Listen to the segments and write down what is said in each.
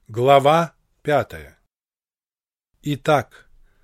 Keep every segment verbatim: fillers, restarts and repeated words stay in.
Глава пятая. Итак,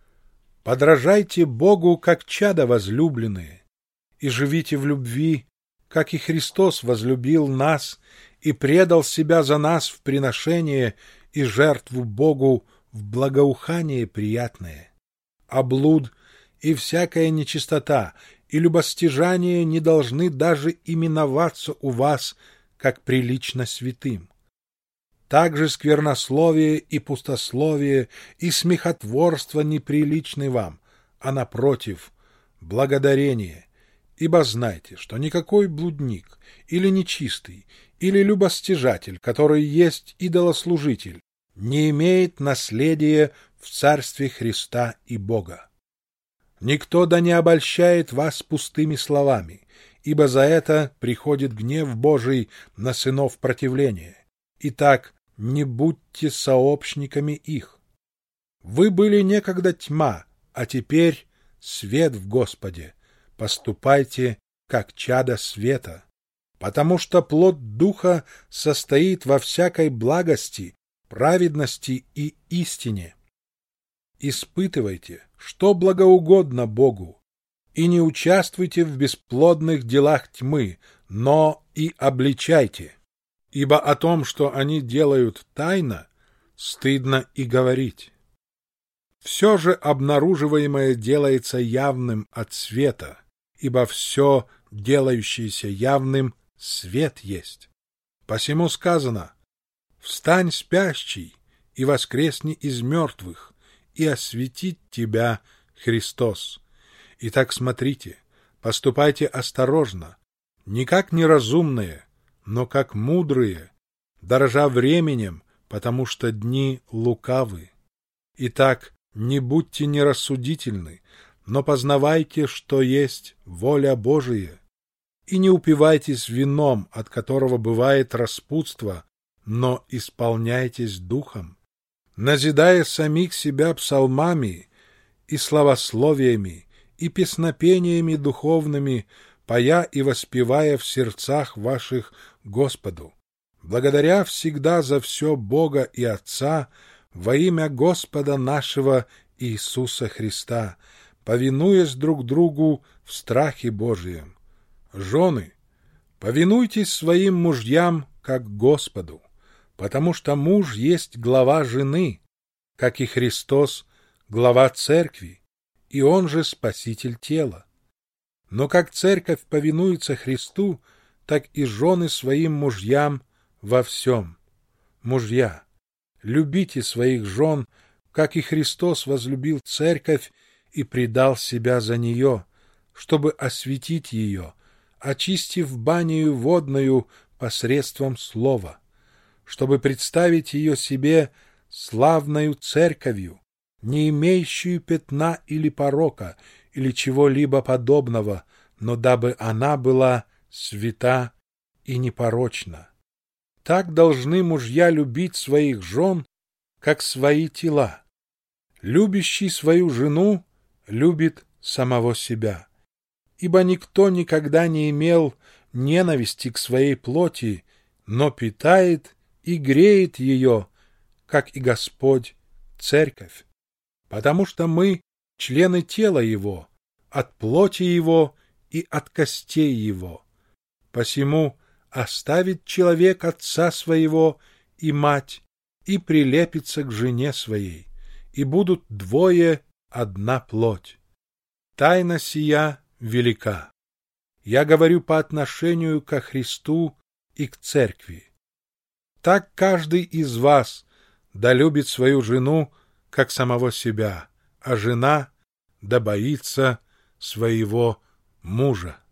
подражайте Богу, как чада возлюбленные, и живите в любви, как и Христос возлюбил нас и предал себя за нас в приношение и жертву Богу в благоухание приятное. А блуд и всякая нечистота и любостяжание не должны даже именоваться у вас, как прилично святым. Также сквернословие и пустословие и смехотворство неприличны вам, а напротив, благодарение. Ибо знайте, что никакой блудник или нечистый, или любостяжатель, который есть идолослужитель, не имеет наследия в Царстве Христа и Бога. Никто да не обольщает вас пустыми словами, ибо за это приходит гнев Божий на сынов противления. Итак, не будьте сообщниками их. Вы были некогда тьма, а теперь свет в Господе. Поступайте, как чада света, потому что плод Духа состоит во всякой благости, праведности и истине. Испытывайте, что благоугодно Богу, и не участвуйте в бесплодных делах тьмы, но и обличайте. Ибо о том, что они делают тайно, стыдно и говорить. Все же обнаруживаемое делается явным от света, ибо все, делающееся явным, свет есть. Посему сказано: «Встань, спящий, и воскресни из мертвых, и осветит тебя Христос». Итак, смотрите, поступайте осторожно, не как неразумные, но как мудрые, дорожа временем, потому что дни лукавы. Итак, не будьте нерассудительны, но познавайте, что есть воля Божия, и не упивайтесь вином, от которого бывает распутство, но исполняйтесь духом, назидая самих себя псалмами и славословиями и песнопениями духовными, поя и воспевая в сердцах ваших Господу, благодаря всегда за все Бога и Отца во имя Господа нашего Иисуса Христа, повинуясь друг другу в страхе Божием. Жены, повинуйтесь своим мужьям, как Господу, потому что муж есть глава жены, как и Христос глава церкви, и он же спаситель тела. Но как церковь повинуется Христу, так и жены своим мужьям во всем. Мужья, любите своих жен, как и Христос возлюбил церковь и предал себя за нее, чтобы осветить ее, очистив банию водную посредством слова, чтобы представить ее себе славною церковью, не имеющую пятна или порока, или чего-либо подобного, но дабы она была свята и непорочна. Так должны мужья любить своих жен, как свои тела. Любящий свою жену любит самого себя. Ибо никто никогда не имел ненависти к своей плоти, но питает и греет ее, как и Господь, церковь. Потому что мы члены тела его, от плоти его и от костей его. Посему оставит человек отца своего и мать, и прилепится к жене своей, и будут двое одна плоть. Тайна сия велика. Я говорю по отношению ко Христу и к церкви. Так каждый из вас да любит свою жену, как самого себя, а жена да боится своего мужа.